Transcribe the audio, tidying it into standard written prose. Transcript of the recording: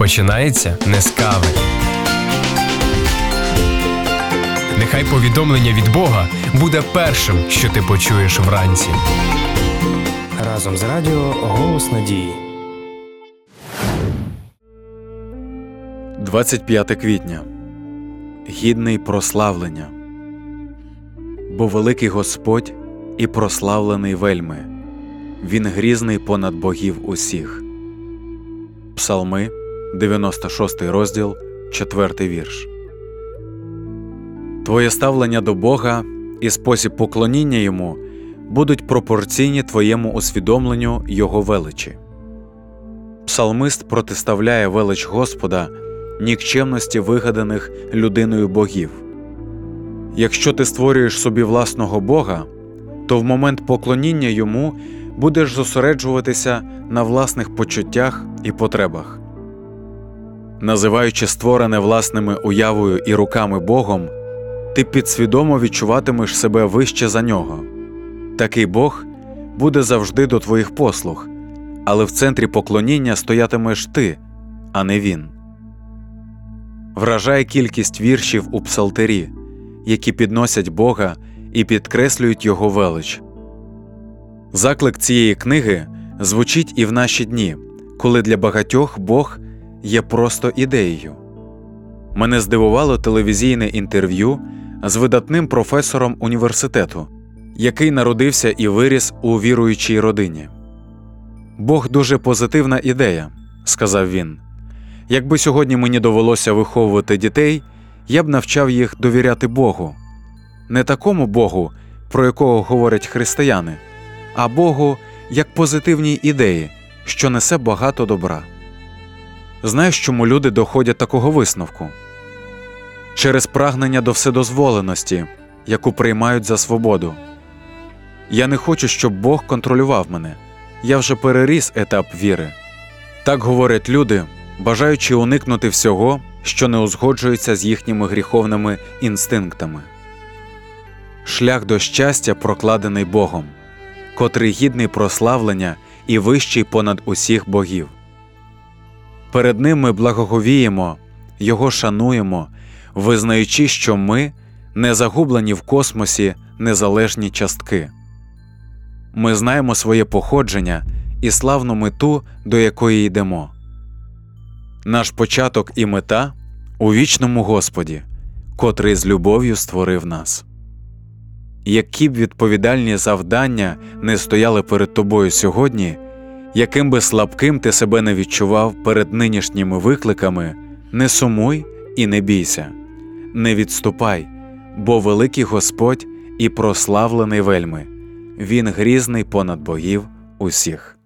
починається не з кави. Нехай повідомлення від Бога буде першим, що ти почуєш вранці. Разом з радіо «Голос надії». 25 квітня. Гідний прославлення. Бо великий Господь і прославлений вельми. Він грізний понад богів усіх. Псалми, 96 розділ, 4 вірш. Твоє ставлення до Бога і спосіб поклоніння Йому будуть пропорційні твоєму усвідомленню Його величі. Псалмист протиставляє велич Господа нікчемності вигаданих людиною богів. Якщо ти створюєш собі власного Бога, то в момент поклоніння Йому будеш зосереджуватися на власних почуттях і потребах. Називаючи створене власними уявою і руками Богом, ти підсвідомо відчуватимеш себе вище за Нього. Такий Бог буде завжди до твоїх послуг, але в центрі поклоніння стоятимеш ти, а не Він. Вражає кількість віршів у Псалтирі, які підносять Бога і підкреслюють Його велич. Заклик цієї книги звучить і в наші дні, коли для багатьох Бог є просто ідеєю. Мене здивувало телевізійне інтерв'ю з видатним професором університету, який народився і виріс у віруючій родині. «Бог дуже позитивна ідея», – сказав він. «Якби сьогодні мені довелося виховувати дітей, я б навчав їх довіряти Богу. Не такому Богу, про якого говорять християни, а Богу як позитивній ідеї, що несе багато добра». Знаєш, чому люди доходять такого висновку? Через прагнення до вседозволеності, яку приймають за свободу. Я не хочу, щоб Бог контролював мене. Я вже переріс етап віри. Так говорять люди, бажаючи уникнути всього, що не узгоджується з їхніми гріховними інстинктами. Шлях до щастя прокладений Богом, котрий гідний прославлення і вищий понад усіх богів. Перед Ним ми благоговіємо, Його шануємо, визнаючи, що ми не загублені в космосі незалежні частки. Ми знаємо своє походження і славну мету, до якої йдемо. Наш початок і мета у вічному Господі, котрий з любов'ю створив нас. Які б відповідальні завдання не стояли перед тобою сьогодні, яким би слабким ти себе не відчував перед нинішніми викликами, не сумуй і не бійся, не відступай, бо великий Господь і прославлений вельми, Він грізний понад богів усіх.